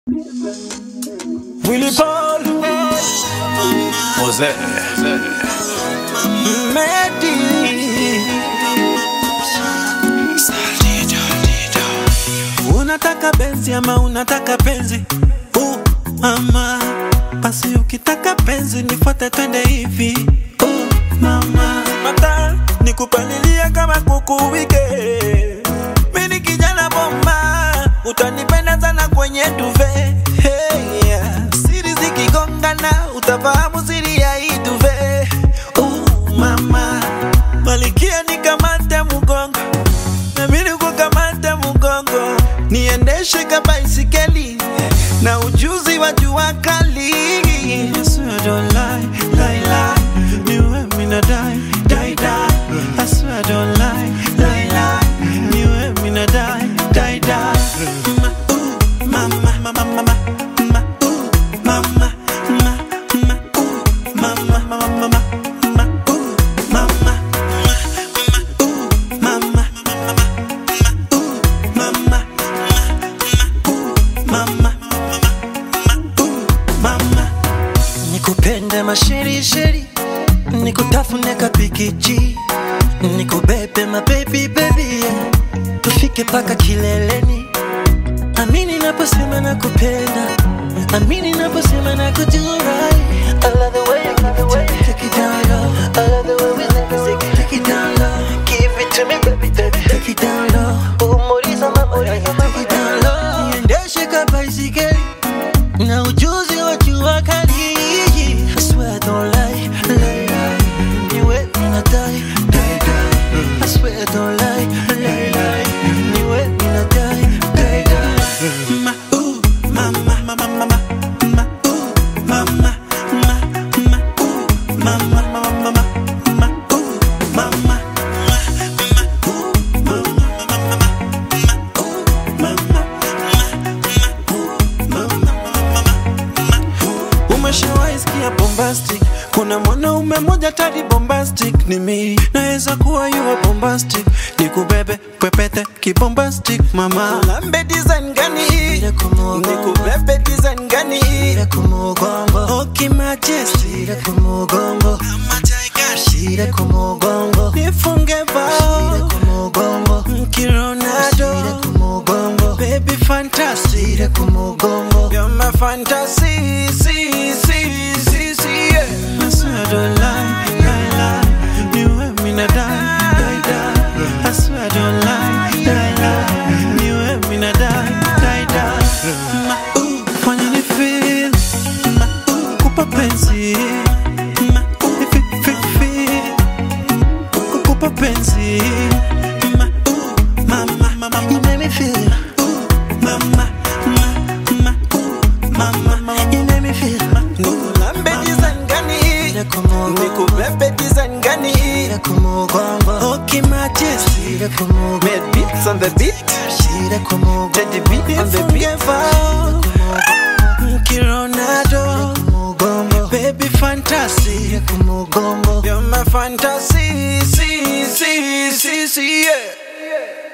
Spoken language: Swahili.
Willie Paul Jose Medi unataka benzi ama unataka penzi mama basi ukitaka penzi nifuate twende hivi mama mata nikupalilia kama kuku wike mimi kijana bomba utanipenda sana kwenye duve hey yeah. Siri zikigongana utafahamu siri ya hii duve mama malikia nikamate mugongo na mimi kukamata mugongo niendeshe kama baisikeli na ujuzi wa jua kali. I swear I don't lie, lie, lie. You and me not die, die, die. I swear I don't lie, lie, lie. You and me not die, die, die. Mama, mama, mama, mama, mama, mama, mama, mama, mama. Nikupende masheri sheri, nikutafune kapikichi, nikubebe my baby baby yeah. Tufike paka kileleni. Amini naposema nakupenda, amini naposema nakujurai. I love the way you take it down low. I love the way we take it down low. Give it to me baby, take it down low. Umoriza mama, take it down low. Niendeshe kama baisikeli na ujuzi wa jua kali. I swear I don't lie, lie, lie. You with me not die, die, die. I swear I don't lie, lie, lie. You with me not die, die, die. Mama, mama, mama, mama, mama, mama, mama, mama, umeshawaisikia bombastic? Kuna mwanaume mmoja tadi bombastic ni mimi. Naweza kuwa you bombastic, nikubebe pepete kibombastic mama. Lambe design gani? Nikubebe design gani? Okay majesty, nifunge bao Ronaldo, baby fantasy, you're my fantasy, see, yeah. I swear I don't lie, lie, lie. You and me not die, die, die. I swear I don't lie, lie, lie. You and me not die, die, die. Fanya ni feel, kupa penzi, feel, kupa penzi. Mama, you make me feel. Mama, you make me feel. Lambe design gani? Nikubebe design gani? Okay majesty, made beats on the beat. Teddy beat on the beat. Ronaldo, baby fantasy, you're my fantasy, see, yeah.